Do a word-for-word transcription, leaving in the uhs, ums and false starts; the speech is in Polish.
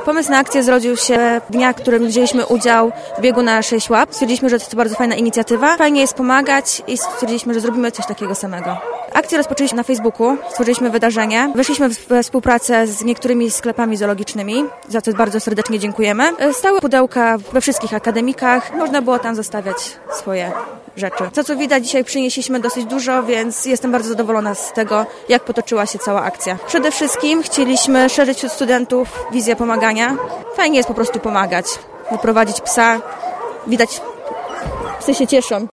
Pomysł na akcję zrodził się dnia, w którym wzięliśmy udział w biegu na sześć łap. Stwierdziliśmy, że to bardzo fajna inicjatywa. Fajnie jest pomagać i stwierdziliśmy, że zrobimy coś takiego samego. Akcję rozpoczęliśmy na Facebooku, stworzyliśmy wydarzenie. Weszliśmy we współpracę z niektórymi sklepami zoologicznymi, za co bardzo serdecznie dziękujemy. Stały pudełka we wszystkich akademikach. Można było tam zostawiać swoje rzeczy. To, co widać, dzisiaj przynieśliśmy dosyć dużo, więc jestem bardzo zadowolona z tego, jak potoczyła się cała akcja. Przede wszystkim chcieliśmy szerzyć wśród studentów wizję pomagania. Fajnie jest po prostu pomagać, wyprowadzić psa. Widać, psy się cieszą.